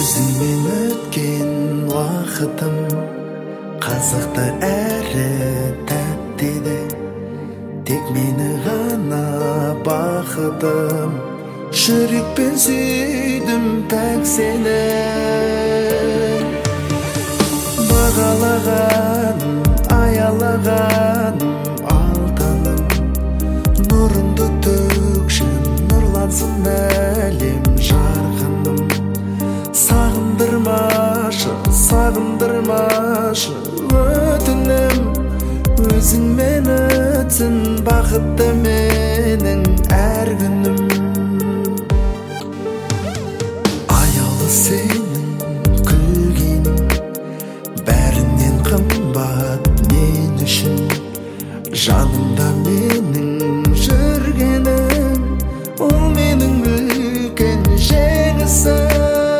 Өзіңмен өткен уақытым қызықты әрі тәтті еді. Тек мені ғана бақытым, жүрекпен сүйдім пәк сені. Бағалағаным, аялағаным алтыным, нұрыңды төкші, нұрлансын әлем жарқыным. Сағындырмашы, сағындырмашы өтінім, өзіңмен өтсін бақытты менің әр күнім. Аялы сенің күлгенің бәрінен қымбат мен үшін, жанымда менің жүргенім, ол менің үлкен жеңісім.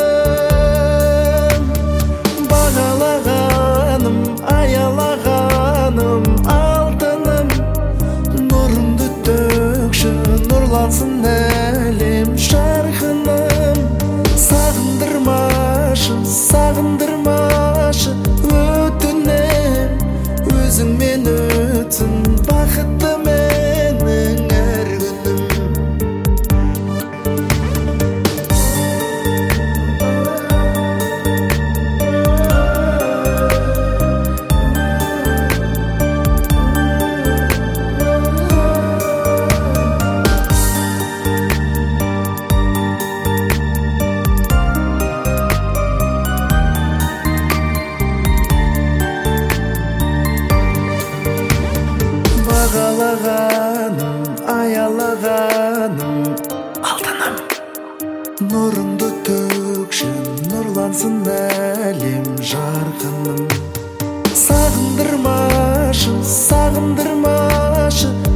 Бағалағаным, аялағаным алтыным, нұрыңды төкші, нұрлансын әлем жарқыным. Сағындырмашы, сағындырмашы өтінем, өзіңмен өтсін бақытты менің әр күнім. Бағалағаным, аялағаным алтыным, нұрыңды төкші, нұрлансын әлем жарқыным. Сағындырмашы, сағындырмашы